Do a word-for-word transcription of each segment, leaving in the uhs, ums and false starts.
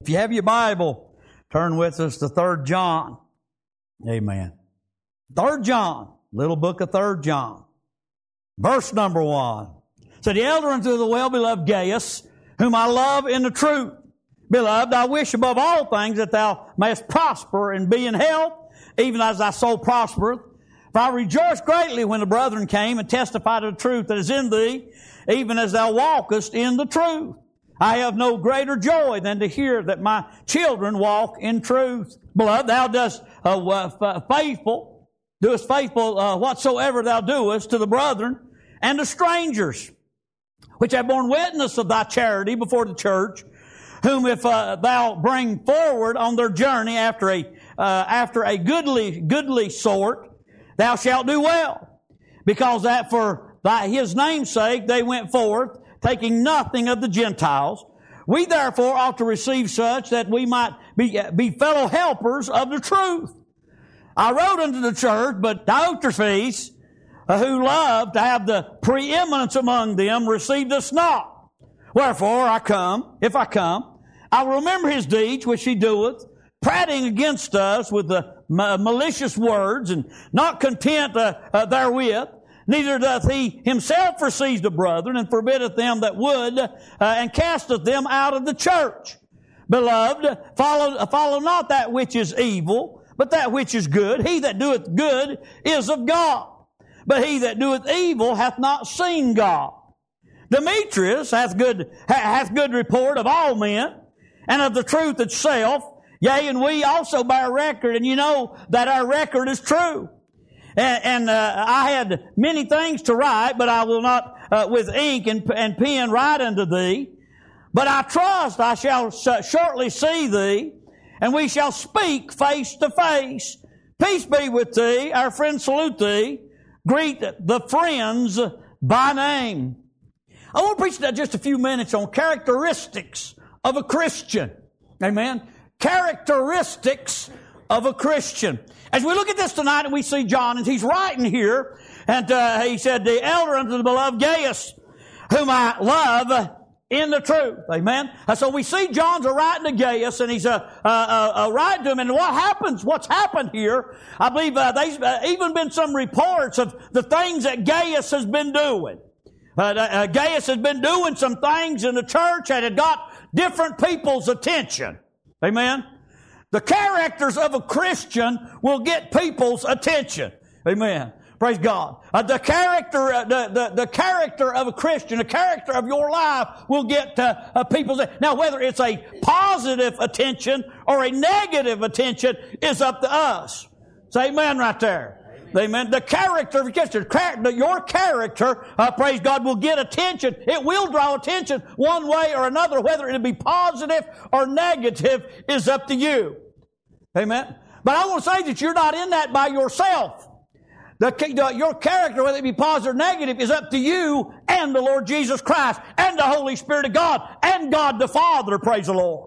If you have your Bible, turn with us to Third John. Amen. Third John, little book of Third John. Verse number one. So the elder unto the well-beloved Gaius, whom I love in the truth. Beloved, I wish above all things that thou mayest prosper and be in health, even as thy soul prospereth. For I rejoiced greatly when the brethren came and testified of the truth that is in thee, even as thou walkest in the truth. I have no greater joy than to hear that my children walk in truth. Beloved, thou dost uh, uh, faithful, doest faithful uh, whatsoever thou doest to the brethren and to strangers, which have borne witness of thy charity before the church, whom if uh, thou bring forward on their journey after a uh, after a goodly goodly sort, thou shalt do well, because that for thy, his name's sake they went forth, taking nothing of the Gentiles. We therefore ought to receive such that we might be, be fellow helpers of the truth. I wrote unto the church, but Diotrephes, uh, who loved to have the preeminence among them, received us not. Wherefore I come, if I come, I will remember his deeds which he doeth, prating against us with the malicious words, and not content uh, uh, therewith. Neither doth he himself receive the brethren, and forbiddeth them that would, uh, and casteth them out of the church. Beloved, follow, follow not that which is evil, but that which is good. He that doeth good is of God, but he that doeth evil hath not seen God. Demetrius hath good, hath good report of all men, and of the truth itself. Yea, and we also bear record, and you know that our record is true. And, and uh, I had many things to write, but I will not uh, with ink and, and pen write unto thee. But I trust I shall shortly see thee, and we shall speak face to face. Peace be with thee. Our friends salute thee. Greet the friends by name. I want to preach just a few minutes on characteristics of a Christian. Amen. Characteristics of a Christian. As we look at this tonight and we see John, and he's writing here, and uh, he said, the elder unto the beloved Gaius, whom I love in the truth. Amen. And so we see John's a writing to Gaius, and he's a, a, a, a writing to him. And what happens, what's happened here, I believe uh, there's uh, even been some reports of the things that Gaius has been doing. Uh, uh, Gaius has been doing some things in the church that had got different people's attention. Amen. The characters of a Christian will get people's attention. Amen. Praise God. Uh, the character, uh, the, the, the character of a Christian, the character of your life will get uh, uh, people's. Now, whether it's a positive attention or a negative attention is up to us. Say amen right there. Amen. Amen. The character of a Christian, your character, uh, praise God, will get attention. It will draw attention one way or another. Whether it be positive or negative is up to you. Amen. But I want to say that you're not in that by yourself. The, the, your character, whether it be positive or negative, is up to you and the Lord Jesus Christ and the Holy Spirit of God and God the Father. Praise the Lord.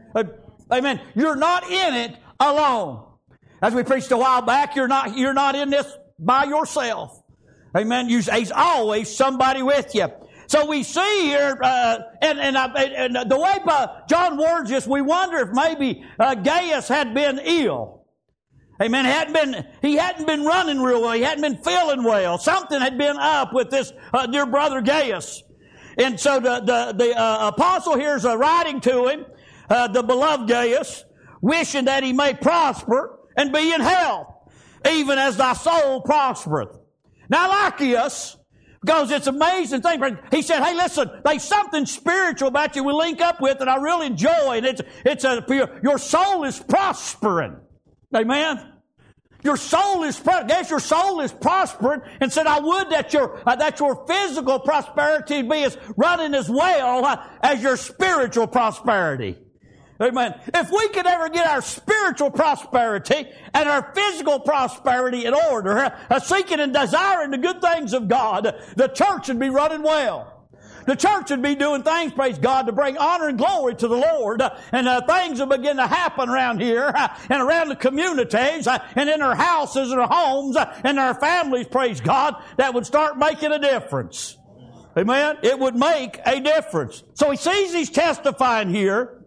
Amen. You're not in it alone. As we preached a while back, you're not, you're not in this by yourself. Amen. You, he's always somebody with you. So we see here, uh, and, and, uh, and the way uh, John words this, we wonder if maybe uh, Gaius had been ill. Amen. He hadn't been, he hadn't been running real well. He hadn't been feeling well. Something had been up with this uh, dear brother Gaius. And so the, the, the uh, apostle here is uh, writing to him, uh, the beloved Gaius, wishing that he may prosper and be in health, even as thy soul prospereth. Now, Lycius, because it's an amazing thing. He said, hey, listen, there's something spiritual about you we link up with that I really enjoy. And it's, it's a, your soul is prospering. Amen. Your soul is, yes, your soul is prospering, and said, I would that your, uh, that your physical prosperity be as running as well uh, as your spiritual prosperity. Amen. If we could ever get our spiritual prosperity and our physical prosperity in order, uh, seeking and desiring the good things of God, the church would be running well. The church would be doing things, praise God, to bring honor and glory to the Lord. Uh, and uh, things will begin to happen around here uh, and around the communities uh, and in our houses and our homes uh, and our families, praise God, that would start making a difference. Amen. It would make a difference. So he sees he's testifying here.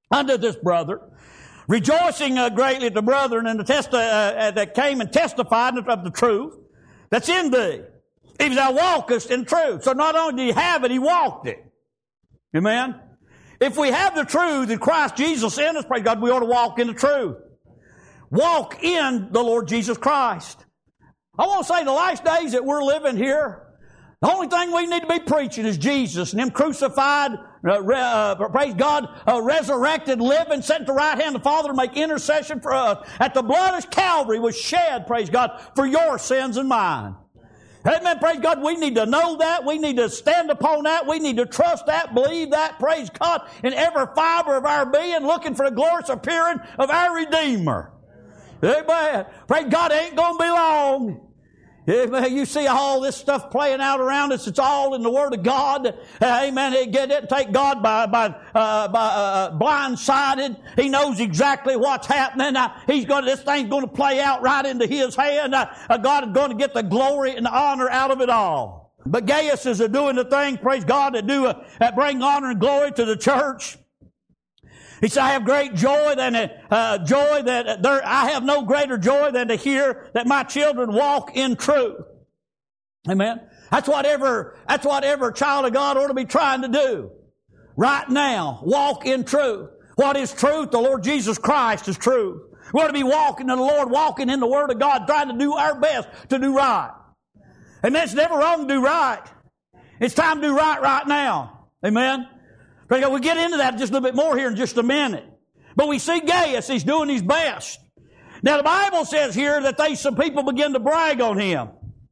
unto this brother, rejoicing uh, greatly at the brethren and the test, uh, uh, that came and testified of the truth that's in thee, if thou walkest in truth. So not only did he have it, he walked it. Amen? If we have the truth in Christ Jesus in us, praise God, we ought to walk in the truth. Walk in the Lord Jesus Christ. I want to say the last days that we're living here, the only thing we need to be preaching is Jesus and Him crucified, uh, re, uh, praise God, uh, resurrected, living, sent at the right hand of the Father to make intercession for us. At the blood of Calvary was shed, praise God, for your sins and mine. Amen, praise God. We need to know that. We need to stand upon that. We need to trust that, believe that, praise God, in every fiber of our being, looking for the glorious appearing of our Redeemer. Amen. Praise God, it ain't going to be long. Amen. You see all this stuff playing out around us. It's all in the Word of God. Amen. It didn't take God by, by, uh, by uh, blindsided. He knows exactly what's happening. Uh, he's going. This thing's going to play out right into His hand. Uh, uh, God is going to get the glory and the honor out of it all. But Gaius is uh, doing the things, praise God, that do uh, that bring honor and glory to the church. He said, I have great joy than uh, joy that there, I have no greater joy than to hear that my children walk in truth. Amen. That's whatever, that's what every child of God ought to be trying to do. Right now, walk in truth. What is truth? The Lord Jesus Christ is truth. We ought to be walking in the Lord, walking in the Word of God, trying to do our best to do right. And it's never wrong to do right. It's time to do right right now. Amen. We'll get into that just a little bit more here in just a minute. But we see Gaius, he's doing his best. Now the Bible says here that they, some people begin to brag on him.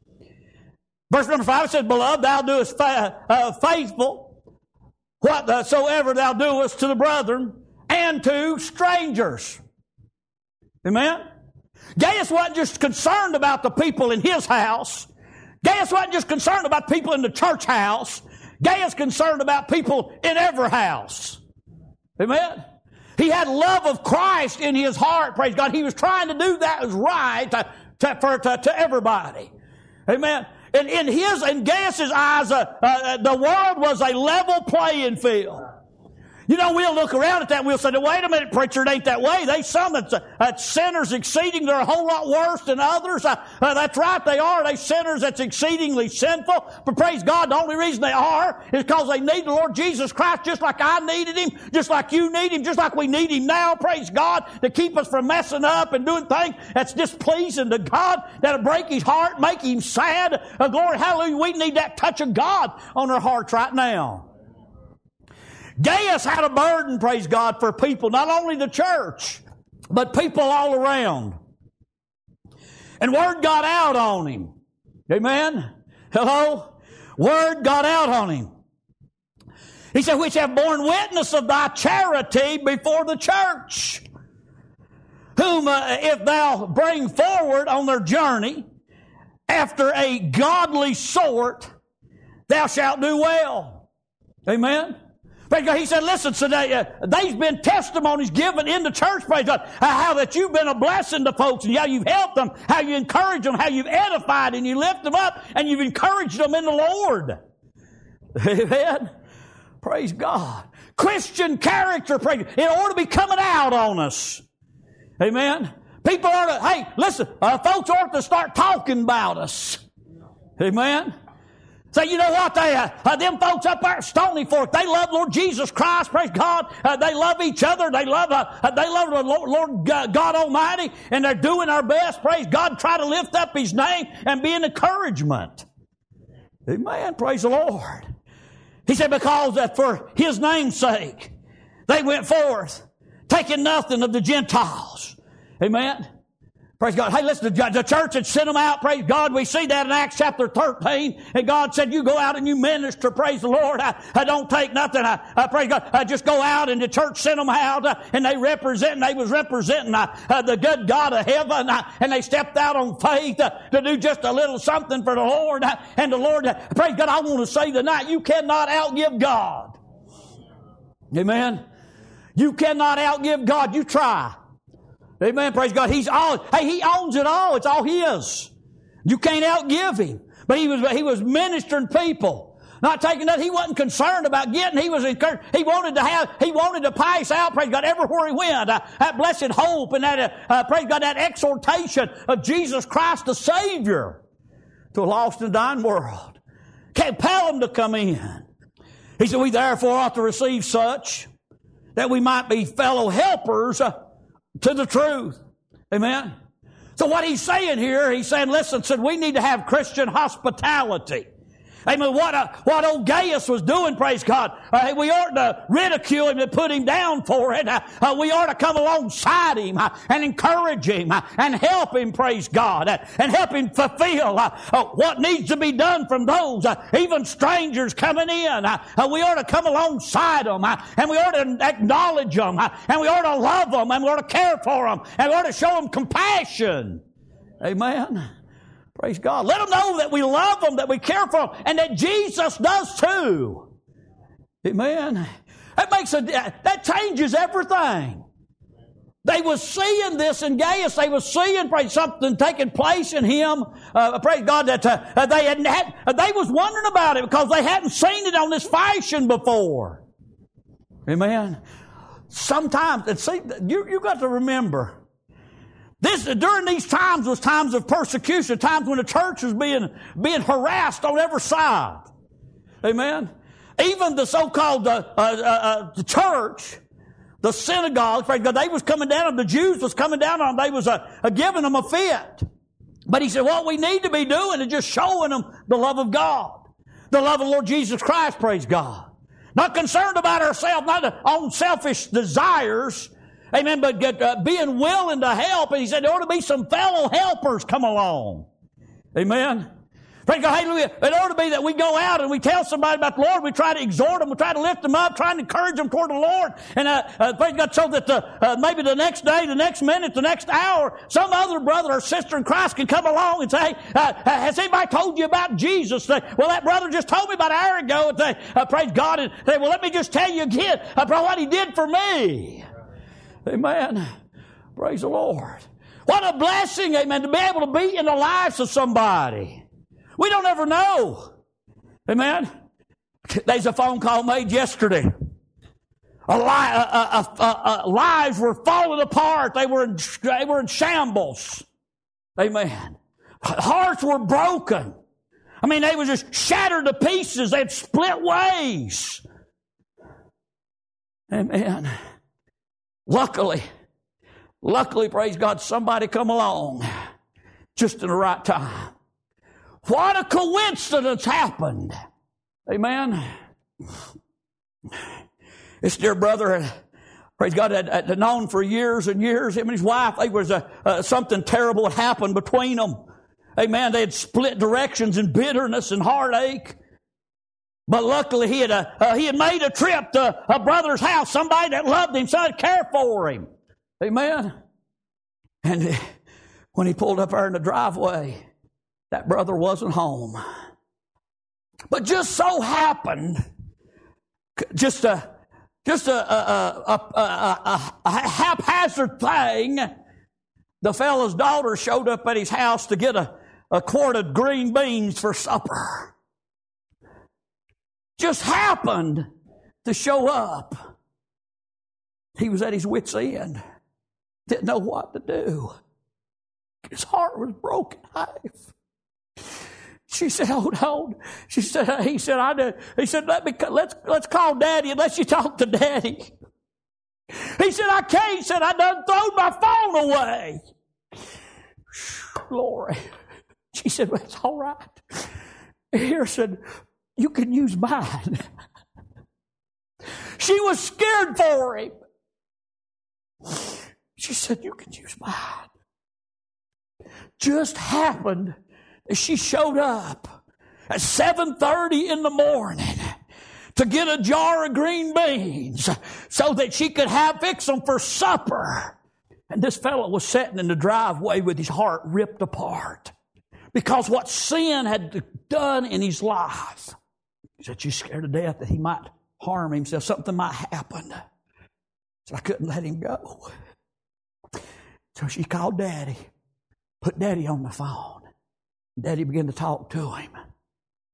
Verse number five says, Beloved, thou doest fa- uh, faithful whatsoever thou doest to the brethren and to strangers. Amen? Gaius wasn't just concerned about the people in his house. Gaius wasn't just concerned about people in the church house. Gaius concerned about people in every house. Amen? He had love of Christ in his heart, praise God. He was trying to do that as right to, to, for, to, to everybody. Amen? And in his, in Gaius's eyes, uh, uh, the world was a level playing field. You know, we'll look around at that and we'll say, wait a minute, preacher, it ain't that way. They some that's, uh, that's sinners exceeding, they're a whole lot worse than others. Uh, uh, that's right, they are. They sinners that's exceedingly sinful. But praise God, the only reason they are is because they need the Lord Jesus Christ just like I needed Him, just like you need Him, just like we need Him now, praise God, to keep us from messing up and doing things that's displeasing to God, that'll break His heart, make Him sad. Uh, glory, hallelujah, we need that touch of God on our hearts right now. Gaius had a burden, praise God, for people, not only the church, but people all around. And word got out on him. Amen? Hello? Word got out on him. He said, which have borne witness of thy charity before the church, whom uh, if thou bring forward on their journey after a godly sort, thou shalt do well. Amen? He said, listen, today, uh, there's been testimonies given in the church, praise God, uh, how that you've been a blessing to folks and how you've helped them, how you encourage them, how you've edified and you lift them up and you've encouraged them in the Lord. Amen. Praise God. Christian character, praise God. It ought to be coming out on us. Amen. People ought to, hey, listen, uh, folks ought to start talking about us. Amen. Say, you know what, they, uh, uh, them folks up there at Stony Fork, they love Lord Jesus Christ, praise God. Uh, they love each other. They love, uh, uh, they love the Lord, Lord God, God Almighty, and they're doing our best, praise God, try to lift up His name and be an encouragement. Amen, praise the Lord. He said, because that for His name's sake, they went forth, taking nothing of the Gentiles. Amen. Praise God. Hey, listen, the church had sent them out. Praise God. We see that in Acts chapter thirteen. And God said, you go out and you minister. Praise the Lord. I, I don't take nothing. I, I praise God. I just go out and the church sent them out. Uh, and they represent, they was representing uh, uh, the good God of heaven. Uh, and they stepped out on faith uh, to do just a little something for the Lord. Uh, and the Lord, uh, praise God, I want to say tonight, you cannot outgive God. Amen. You cannot outgive God. You try. Amen. Praise God. He's all, hey, He owns it all. It's all His. You can't outgive Him. But he was, he was ministering people Not taking that. He wasn't concerned about getting. He was encouraged. He wanted to have, he wanted to pass out, praise God, everywhere he went. Uh, that blessed hope and that, uh, uh, praise God, that exhortation of Jesus Christ the Savior to a lost and dying world. Compel them to come in. He said, we therefore ought to receive such that we might be fellow helpers uh, to the truth. Amen. So what he's saying here, he's saying, listen, said we need to have Christian hospitality. Amen. What, uh, what old Gaius was doing, praise God. Uh, we ought to ridicule him and put him down for it. Uh, uh, we ought to come alongside him uh, and encourage him uh, and help him, praise God, uh, and help him fulfill uh, uh, what needs to be done from those, uh, even strangers coming in. Uh, uh, we ought to come alongside them uh, and we ought to acknowledge them uh, and we ought to love them and we ought to care for them and we ought to show them compassion. Amen. Praise God. Let them know that we love them, that we care for them, and that Jesus does too. Amen. That makes a, that changes everything. They was seeing this in Gaius. They was seeing, praise, something taking place in him. Uh, praise God that uh, they hadn't had. They was wondering about it because they hadn't seen it on this fashion before. Amen. Sometimes, and see, you you got to remember. This, during these times was times of persecution, times when the church was being, being harassed on every side. Amen. Even the so-called uh, uh, uh, the church, the synagogue, they was coming down on, the Jews was coming down on them, they was uh, uh, giving them a fit. But he said, what we need to be doing is just showing them the love of God. The love of the Lord Jesus Christ, praise God. Not concerned about ourselves, not on selfish desires. Amen, but get, uh, being willing to help. And he said there ought to be some fellow helpers come along. Amen. Praise God, hallelujah. It ought to be that we go out and we tell somebody about the Lord. We try to exhort them. We try to lift them up, try to encourage them toward the Lord. And uh, uh, praise God, so that the, uh, maybe the next day, the next minute, the next hour, some other brother or sister in Christ can come along and say, uh, has anybody told you about Jesus? They, well, that brother just told me about an hour ago. And they, uh, praise God. And they, well, let me just tell you again about what he did for me. Amen. Praise the Lord. What a blessing, amen, to be able to be in the lives of somebody. We don't ever know. Amen. There's a phone call made yesterday. A li- a, a, a, a, lives were falling apart. They were in, they were in shambles. Amen. Hearts were broken. I mean, they were just shattered to pieces. They'd split ways. Amen. Luckily, luckily, praise God, somebody come along just in the right time. What a coincidence happened. Amen. This dear brother, praise God, had, had known for years and years, him and his wife, they was a, uh, something terrible had happened between them. Amen. They had split directions in bitterness and heartache. But luckily he had uh, uh, he had made a trip to a brother's house, somebody that loved him, somebody that cared for him. Amen. And when he pulled up there in the driveway, that brother wasn't home. But just so happened, just a just a a, a, a, a, a haphazard thing, the fellow's daughter showed up at his house to get a, a quart of green beans for supper. Just happened to show up. He was at his wit's end. Didn't know what to do. His heart was broken half. She said, hold on. She said, he said, I do. He said, let me, let's, let's call Daddy and let you talk to Daddy. He said, I can't. He said, I done thrown my phone away. Glory. She said, well, it's all right. Here said, you can use mine. She was scared for him. She said, you can use mine. Just happened as she showed up at seven thirty in the morning to get a jar of green beans so that she could have fix them for supper. And this fellow was sitting in the driveway with his heart ripped apart because what sin had done in his life. He said, she's scared to death that he might harm himself. Something might happen. So I couldn't let him go. So she called Daddy, put Daddy on the phone. Daddy began to talk to him.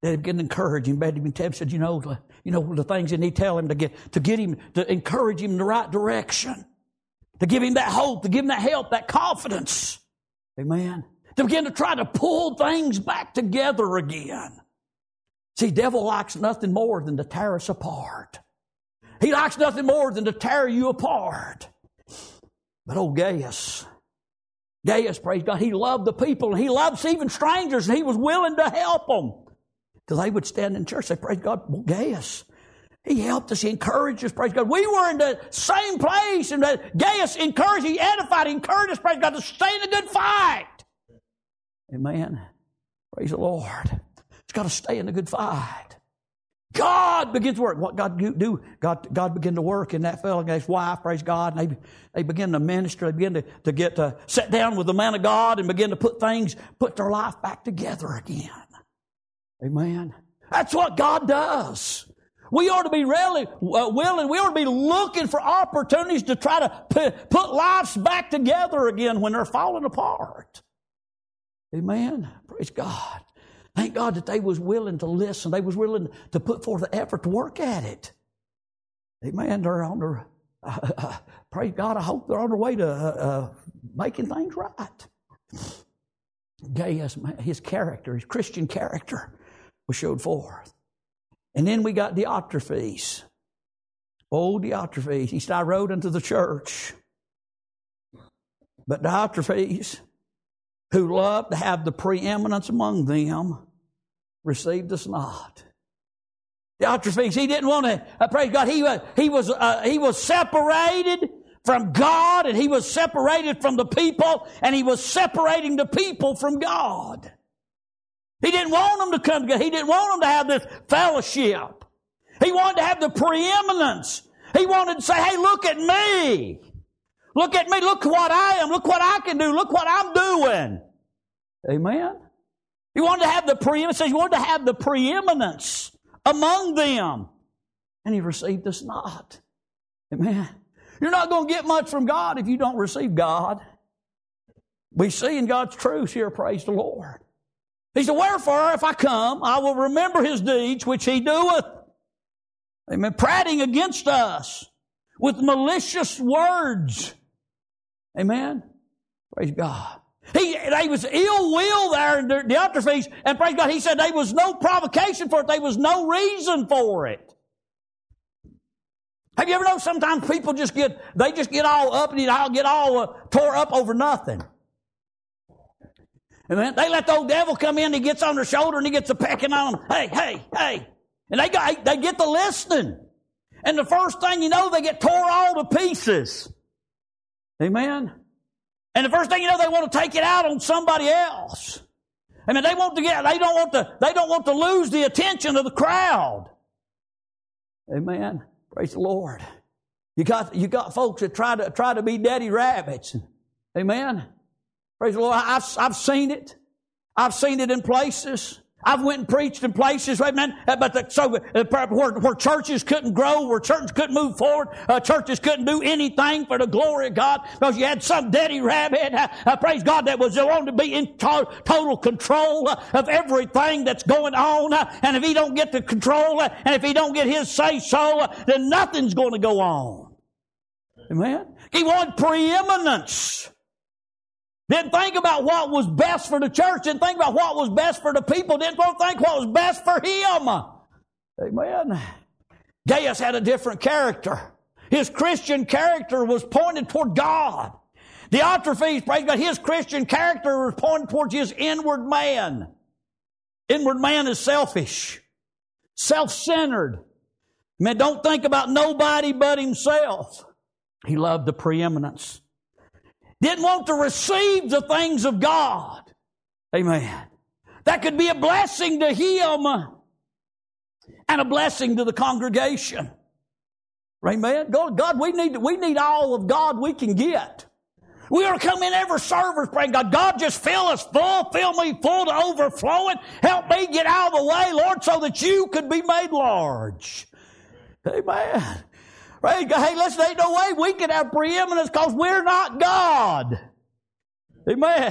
They began to encourage him. They began to said, you know, you know the things they need to tell him to get to get him to encourage him in the right direction, to give him that hope, to give him that help, that confidence. Amen. To begin to try to pull things back together again. See, devil likes nothing more than to tear us apart. He likes nothing more than to tear you apart. But old Gaius, Gaius, praise God, he loved the people, and he loved even strangers, and he was willing to help them. Because they would stand in church and say, praise God, well, Gaius, he helped us, he encouraged us, praise God. We were in the same place, and Gaius encouraged, he edified, he encouraged us, praise God, to stay in a good fight. Amen. Praise the Lord. It's got to stay in a good fight. God begins to work. What God do? God, God began to work in that fellow and his wife, praise God. And they, they begin to minister. They begin to, to get to sit down with the man of God and begin to put things, put their life back together again. Amen. That's what God does. We ought to be really uh, willing. We ought to be looking for opportunities to try to put, put lives back together again when they're falling apart. Amen. Praise God. Thank God that they was willing to listen. They was willing to put forth the effort to work at it. Amen. They're on their, uh, uh, praise God, I hope they're on their way to uh, uh, making things right. Gaius, his character, his Christian character was showed forth. And then we got Diotrephes. Oh, Diotrephes. He said, I rode into the church. But Diotrephes, who loved to have the preeminence among them, received us not. Diotrephes, he didn't want to, uh, praise God, he was, he was, uh, he was separated from God, and he was separated from the people, and he was separating the people from God. He didn't want them to come together. He didn't want them to have this fellowship. He wanted to have the preeminence. He wanted to say, hey, look at me. Look at me. Look what I am. Look what I can do. Look what I'm doing. Amen. He wanted to have the preeminence. He wanted to have the preeminence among them. And he received us not. Amen. You're not going to get much from God if you don't receive God. We see in God's truth here, praise the Lord. He said, wherefore, if I come, I will remember his deeds which he doeth. Amen. Prating against us with malicious words. Amen. Praise God. He, they was ill will there in Diotrephes, and praise God, he said there was no provocation for it. There was no reason for it. Have you ever noticed sometimes people just get, they just get all up and get all uh, tore up over nothing? Amen. They let the old devil come in, he gets on their shoulder and he gets a pecking on them. Hey, hey, hey. And they got, they get the listening. And the first thing you know, they get tore all to pieces. Amen. And the first thing you know, they want to take it out on somebody else. I mean, they want to get, they don't want to, they don't want to lose the attention of the crowd. Amen. Praise the Lord. You got, you got folks that try to, try to be daddy rabbits. Amen. Praise the Lord. I've, I've seen it. I've seen it in places. I've went and preached in places, amen. But the, so uh, where, where churches couldn't grow, where churches couldn't move forward, uh, churches couldn't do anything for the glory of God because you had some daddy rabbit, uh, uh, praise God, that was wanting to be in to- total control uh, of everything that's going on. Uh, and if he don't get the control, uh, and if he don't get his say so, uh, then nothing's going to go on. Amen. He wanted preeminence. Didn't think about what was best for the church. Didn't think about what was best for the people. Didn't think what was best for him. Amen. Gaius had a different character. His Christian character was pointed toward God. Diotrephes, praise God, his Christian character was pointed towards his inward man. Inward man is selfish, self-centered. Man, don't think about nobody but himself. He loved the preeminence. Didn't want to receive the things of God. Amen. That could be a blessing to him and a blessing to the congregation. Amen. God, we need, we need all of God we can get. We ought to come in every service praying, God, God, just fill us full, fill me full to overflowing. Help me get out of the way, Lord, so that you could be made large. Amen. Praise God. Hey, listen, ain't no way we can have preeminence because we're not God. Amen.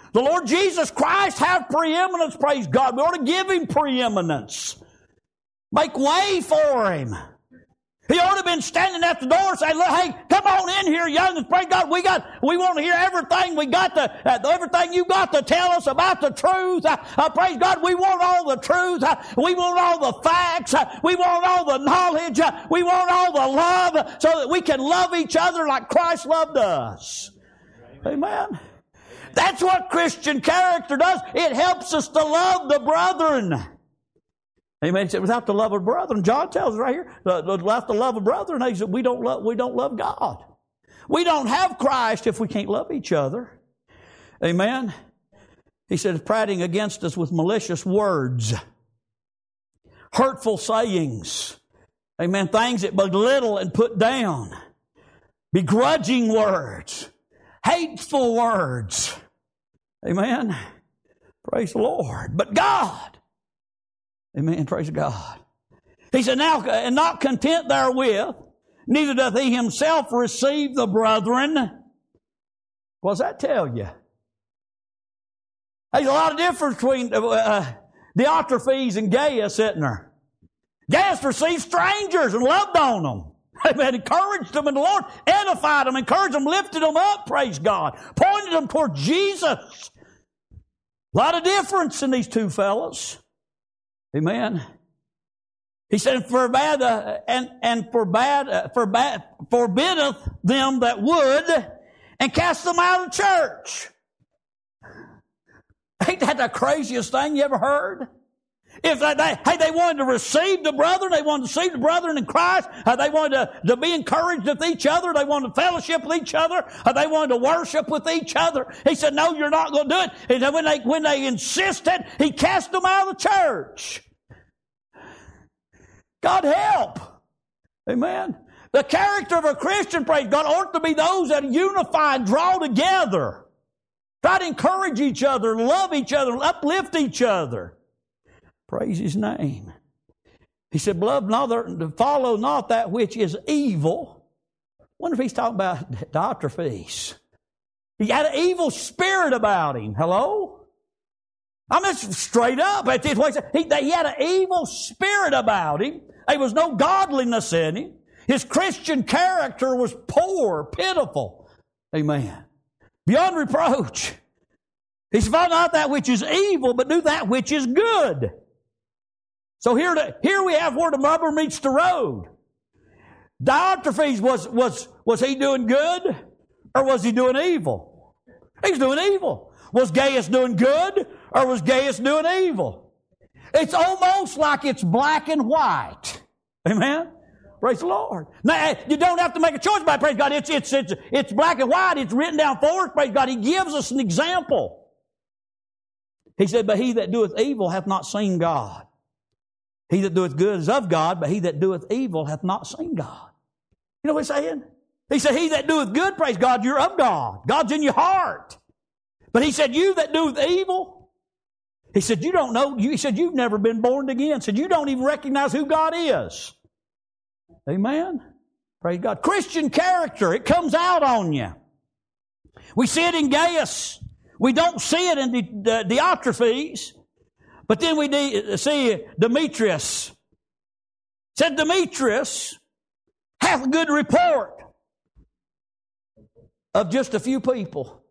The Lord Jesus Christ have preeminence, praise God. We ought to give Him preeminence. Make way for Him. He ought to have been standing at the door and saying, look, hey, come on in here, youngins. Praise God. We got, we want to hear everything. We got to, uh, everything you got to tell us about the truth. Uh, uh, praise God. We want all the truth. Uh, we want all the facts. Uh, we want all the knowledge. Uh, we want all the love uh, so that we can love each other like Christ loved us. Amen. That's what Christian character does. It helps us to love the brethren. Amen. He said, without the love of brethren, John tells us right here, without the love of brethren, he said, we don't love, we don't love God. We don't have Christ if we can't love each other. Amen. He said, prating against us with malicious words, hurtful sayings. Amen. Things that belittle and put down, begrudging words, hateful words. Amen. Praise the Lord. But God, amen. Praise God. He said, now, and not content therewith, neither doth he himself receive the brethren. What does that tell you? There's a lot of difference between uh, Diotrephes and Gaius, isn't there? Gaius received strangers and loved on them. Amen. Encouraged them in the Lord, edified them, encouraged them, lifted them up, praise God. Pointed them toward Jesus. A lot of difference in these two fellows. Amen. He said, forbade, uh, and, and forbade, uh, forbade, forbiddeth them that would, and cast them out of church. Ain't that the craziest thing you ever heard? If they, they, hey, they wanted to receive the brethren, they wanted to receive the brethren in Christ, uh, they wanted to, to be encouraged with each other, they wanted to fellowship with each other, uh, they wanted to worship with each other. He said, no, you're not going to do it. And then when they, when they insisted, he cast them out of the church. God help. Amen. The character of a Christian, praise God, ought to be those that unify and draw together. Try to encourage each other, love each other, uplift each other. Praise His name. He said, beloved, follow not that which is evil. I wonder if he's talking about Diotrephes. He had an evil spirit about him. Hello? I mean, straight up. He, he had an evil spirit about him. There was no godliness in him. His Christian character was poor, pitiful. Amen. Beyond reproach. He said, follow not that which is evil, but do that which is good. So here, to, here we have where the rubber meets the road. Diotrephes, was, was, was he doing good or was he doing evil? He's doing evil. Was Gaius doing good or was Gaius doing evil? It's almost like it's black and white. Amen? Praise the Lord. Now, you don't have to make a choice about it, praise God. It's, it's, it's, it's black and white. It's written down for us, praise God. He gives us an example. He said, but he that doeth evil hath not seen God. He that doeth good is of God, but he that doeth evil hath not seen God. You know what he's saying? He said, he that doeth good, praise God, you're of God. God's in your heart. But he said, you that doeth evil, he said, you don't know, he said, you've never been born again. He said, you don't even recognize who God is. Amen? Praise God. Christian character, it comes out on you. We see it in Gaius. We don't see it in the, the Diotrephes. But then we de- see Demetrius. Said Demetrius hath a good report of just a few people.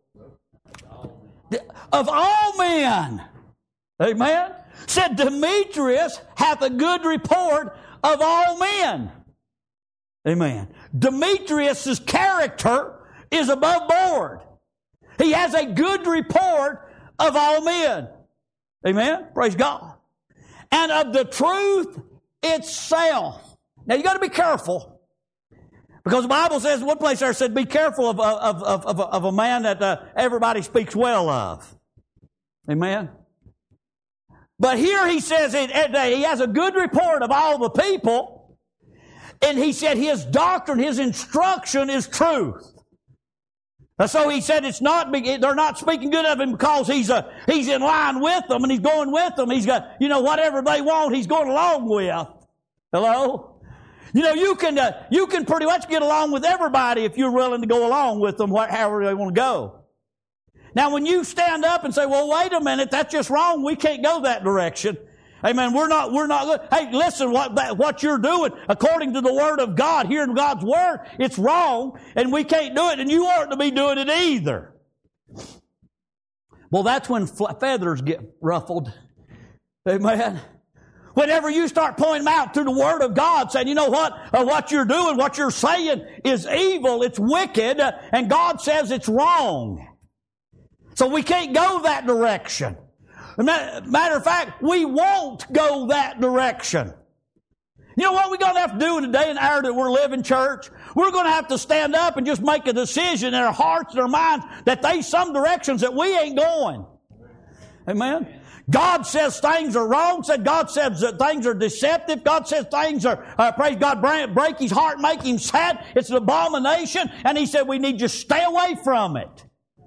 Of all men. Amen. Said Demetrius hath a good report of all men. Amen. Demetrius' character is above board. He has a good report of all men. Amen? Praise God. And of the truth itself. Now you got to be careful. Because the Bible says, one place there said, be careful of, of, of, of, of a man that uh, everybody speaks well of. Amen? But here he says it, it, he has a good report of all the people. And he said his doctrine, his instruction is truth. So he said it's not, they're not speaking good of him because he's a, he's in line with them and he's going with them. He's got, you know, whatever they want, he's going along with. Hello? You know, you can, uh, you can pretty much get along with everybody if you're willing to go along with them, however they want to go. Now, when you stand up and say, well, wait a minute, that's just wrong. We can't go that direction. Amen. We're not, we're not, hey, listen, what, that, what you're doing, according to the Word of God, hearing God's Word, it's wrong, and we can't do it, and you aren't to be doing it either. Well, that's when feathers get ruffled. Amen. Whenever you start pointing them out through the Word of God, saying, you know what, uh, what you're doing, what you're saying is evil, it's wicked, uh, and God says it's wrong. So we can't go that direction. Matter of fact, we won't go that direction. You know what we're going to have to do in the day and hour that we're living, church? We're going to have to stand up and just make a decision in our hearts and our minds that there's some directions that we ain't going. Amen? God says things are wrong. Said God says that things are deceptive. God says things are, uh, praise God, break, break His heart, make Him sad. It's an abomination. And He said we need to stay away from it.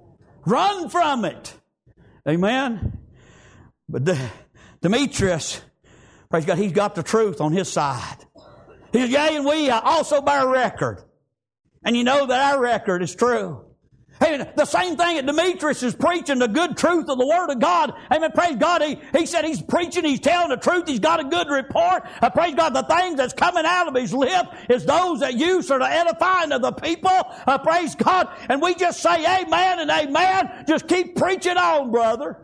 Run from it. Amen? But the, Demetrius, praise God, he's got the truth on his side. He says, yea, and we also bear record. And you know that our record is true. Hey, the same thing that Demetrius is preaching, the good truth of the Word of God. Amen. Praise God. He, he said he's preaching, he's telling the truth, he's got a good report. Uh, praise God, the things that's coming out of his lip is those that use for the edifying of the people. Uh, praise God. And we just say amen and amen. Just keep preaching on, brother.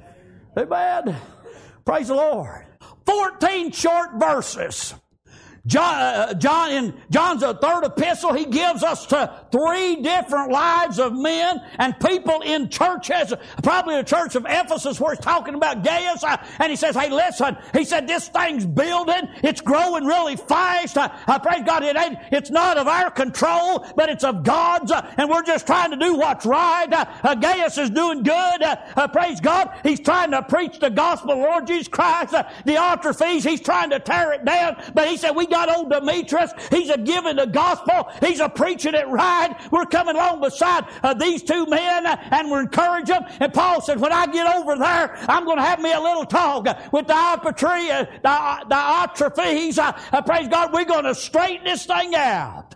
Amen. Praise the Lord. Fourteen short verses. John, uh, John in John's third epistle, he gives us to three different lives of men and people in churches, probably the church of Ephesus where he's talking about Gaius, uh, and he says, hey, listen, he said, this thing's building, it's growing really fast, uh, uh, praise God, it ain't, it's not of our control, but it's of God's, uh, and we're just trying to do what's right. Uh, uh, Gaius is doing good, uh, uh, praise God, he's trying to preach the gospel of the Lord Jesus Christ. uh, Diotrephes, he's trying to tear it down, but he said, we got old Demetrius. He's a giving the gospel. He's a preaching it right. We're coming along beside uh, these two men uh, and we're encouraging them. And Paul said, when I get over there, I'm going to have me a little talk uh, with Diotrephes. Uh, Diotrephes. Uh, uh, praise God, we're going to straighten this thing out.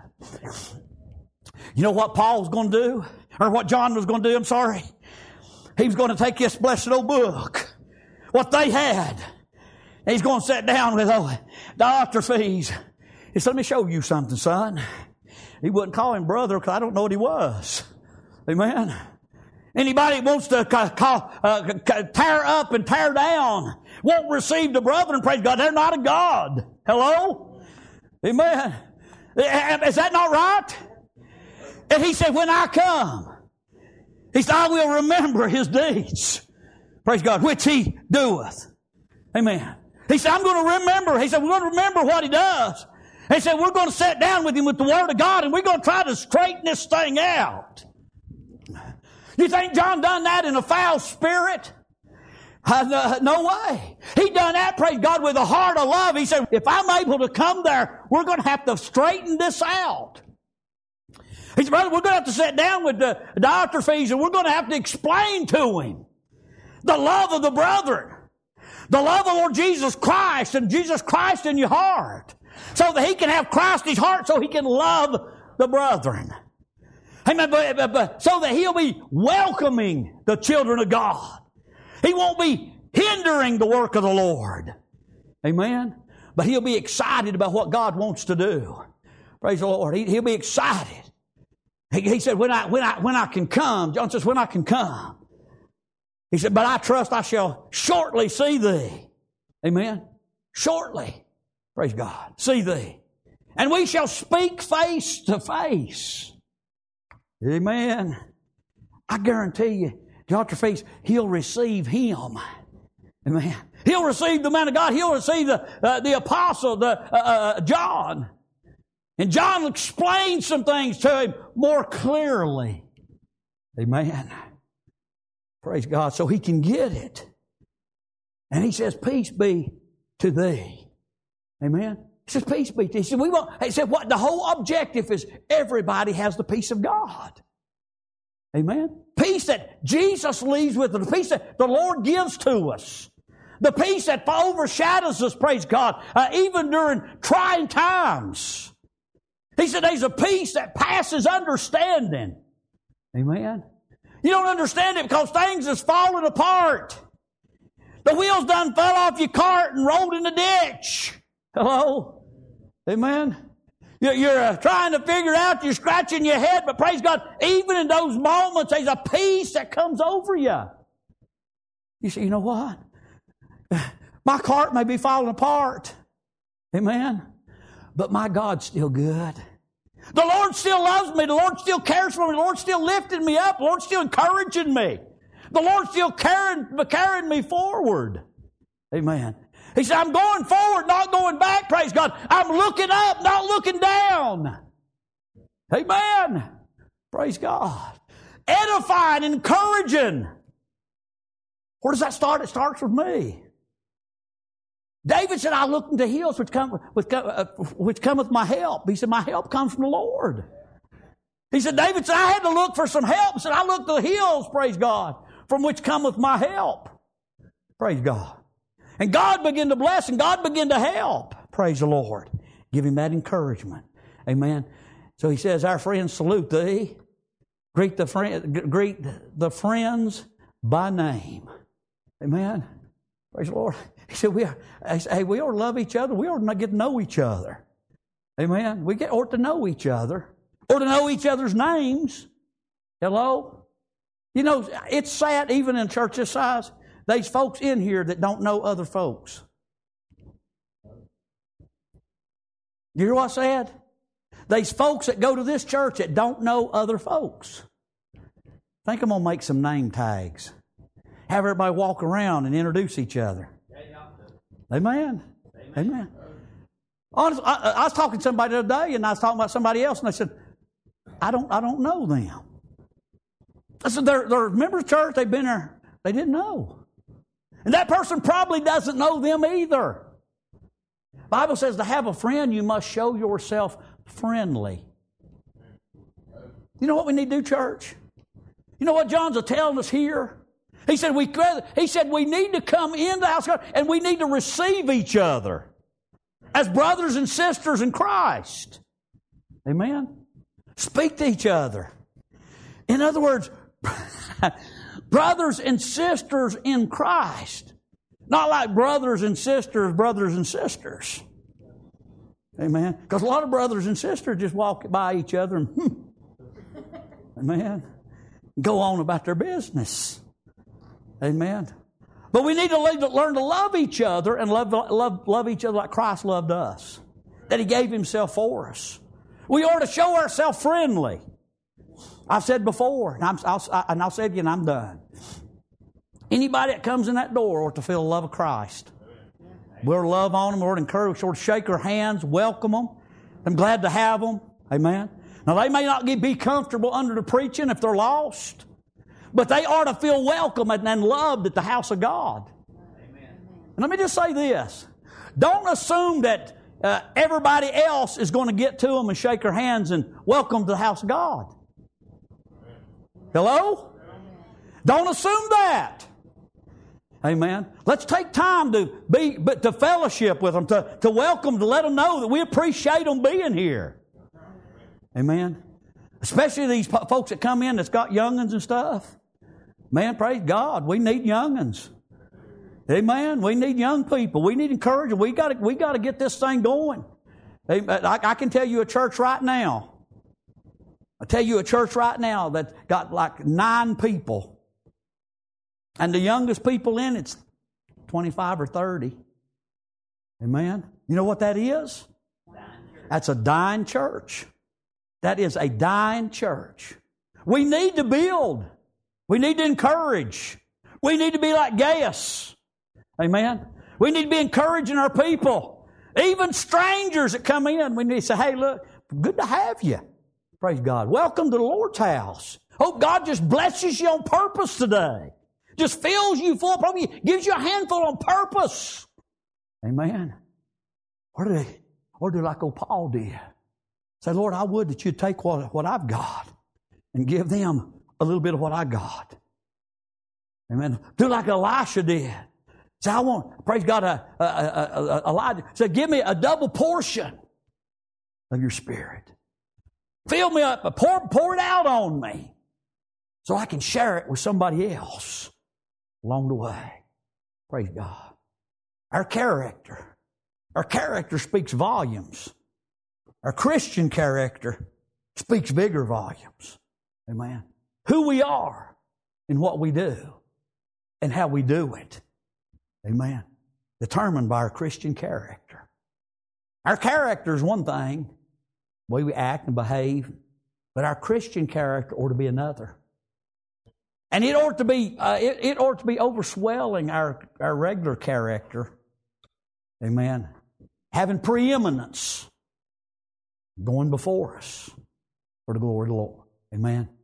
You know what Paul's going to do? Or what John was going to do, I'm sorry. He was going to take this blessed old book, what they had, and he's going to sit down with oh, Diotrephes. He said, let me show you something, son. He wouldn't call him brother because I don't know what he was. Amen. Anybody wants to call, uh, tear up and tear down won't receive the brethren, praise God. They're not a God. Hello? Amen. Is that not right? And he said, when I come, he said, I will remember his deeds. Praise God, which he doeth. Amen. He said, I'm going to remember. He said, we're going to remember what he does. He said, we're going to sit down with him with the Word of God and we're going to try to straighten this thing out. You think John done that in a foul spirit? Uh, no way. He done that, praise God, with a heart of love. He said, if I'm able to come there, we're going to have to straighten this out. He said, brother, we're going to have to sit down with the Diotrephes and we're going to have to explain to him the love of the brethren. The love of the Lord Jesus Christ and Jesus Christ in your heart. So that he can have Christ in his heart so he can love the brethren. Amen. But, but, but, so that he'll be welcoming the children of God. He won't be hindering the work of the Lord. Amen. But he'll be excited about what God wants to do. Praise the Lord. He, he'll be excited. He, he said, when I, when I, when I can come, John says, when I can come. He said, but I trust I shall shortly see thee. Amen. Shortly. Praise God. See thee. And we shall speak face to face. Amen. I guarantee you, Diotrephes, he'll receive him. Amen. He'll receive the man of God. He'll receive the, uh, the apostle, the uh, uh, John. And John will explain some things to him more clearly. Amen. Praise God. So he can get it. And he says, peace be to thee. Amen. He says, peace be to thee. He said, we want, he said, what the whole objective is everybody has the peace of God. Amen. Peace that Jesus leaves with us. The peace that the Lord gives to us. The peace that overshadows us, praise God, uh, even during trying times. He said, there's a peace that passes understanding. Amen. You don't understand it because things is falling apart. The wheels done fell off your cart and rolled in the ditch. Hello? Amen? You're, you're uh, trying to figure out, you're scratching your head, but praise God, even in those moments, there's a peace that comes over you. You say, you know what? My cart may be falling apart. Amen? But my God's still good. The Lord still loves me. The Lord still cares for me. The Lord's still lifting me up. The Lord's still encouraging me. The Lord's still carrying, carrying me forward. Amen. He said, I'm going forward, not going back, praise God. I'm looking up, not looking down. Amen. Praise God. Edifying, encouraging. Where does that start? It starts with me. David said, I look into the hills which, come, which, uh, which cometh my help. He said, my help comes from the Lord. He said, David said, I had to look for some help. He said, I looked to the hills, praise God, from which cometh my help. Praise God. And God began to bless and God began to help. Praise the Lord. Give him that encouragement. Amen. So he says, our friends salute thee. Greet the, friend, greet the friends by name. Amen. Praise the Lord. He said, we are, hey, we ought to love each other. We ought to get to know each other. Amen. We get, ought to know each other. Or to know each other's names. Hello? You know, it's sad even in church this size. There's folks in here that don't know other folks. You hear what I said? There's folks that go to this church that don't know other folks. I think I'm going to make some name tags. Have everybody walk around and introduce each other. Amen. Amen. Amen. Honestly, I, I was talking to somebody the other day, and I was talking about somebody else, and they said, I don't, I don't know them. I said, they're, they're members of church, they've been there, they didn't know. And that person probably doesn't know them either. The Bible says to have a friend, you must show yourself friendly. You know what we need to do, church? You know what John's telling us here? He said we, he said we need to come into the house of God and we need to receive each other as brothers and sisters in Christ. Amen? Speak to each other. In other words, brothers and sisters in Christ. Not like brothers and sisters, brothers and sisters. Amen? Because a lot of brothers and sisters just walk by each other and, hmm, amen, go on about their business. Amen. But we need to learn to love each other and love, love, love each other like Christ loved us. That He gave Himself for us. We ought to show ourselves friendly. I've said before, and, I'm, I'll, and I'll say it again, I'm done. Anybody that comes in that door ought to feel the love of Christ. We'll love on them, we'll encourage, we'll shake their hands, welcome them. I'm glad to have them. Amen. Now, they may not be comfortable under the preaching if they're lost. But they ought to feel welcome and loved at the house of God. Amen. And let me just say this. Don't assume that uh, everybody else is going to get to them and shake their hands and welcome to the house of God. Hello? Don't assume that. Amen. Let's take time to be, but to fellowship with them, to, to welcome, to let them know that we appreciate them being here. Amen. Especially these folks that come in that's got young'uns and stuff. Man, praise God, we need young'uns. Amen. We need young people. We need encouragement. We got to, we got to get this thing going. I, I can tell you a church right now. I tell you a church right now that got like nine people. And the youngest people in it's twenty-five or thirty. Amen. You know what that is? That's a dying church. That is a dying church. We need to build. We need to encourage. We need to be like Gaius. Amen. We need to be encouraging our people. Even strangers that come in, we need to say, hey, look, good to have you. Praise God. Welcome to the Lord's house. Hope God just blesses you on purpose today. Just fills you full, probably gives you a handful on purpose. Amen. Or do they, or do like old Paul did. Say, Lord, I would that you'd take what, what I've got and give them a little bit of what I got. Amen. Do like Elisha did. Say, I want, praise God, uh, uh, uh, uh, Elijah. Say, give me a double portion of your Spirit. Fill me up, pour, pour it out on me. so I can share it with somebody else along the way. Praise God. Our character. Our character speaks volumes. Our Christian character speaks bigger volumes. Amen. Who we are and what we do and how we do it. Amen. Determined by our Christian character. Our character is one thing, the way we act and behave, but our Christian character ought to be another. And it ought to be uh, it, it ought to be overswelling our, our regular character. Amen. Having preeminence going before us for the glory of the Lord. Amen.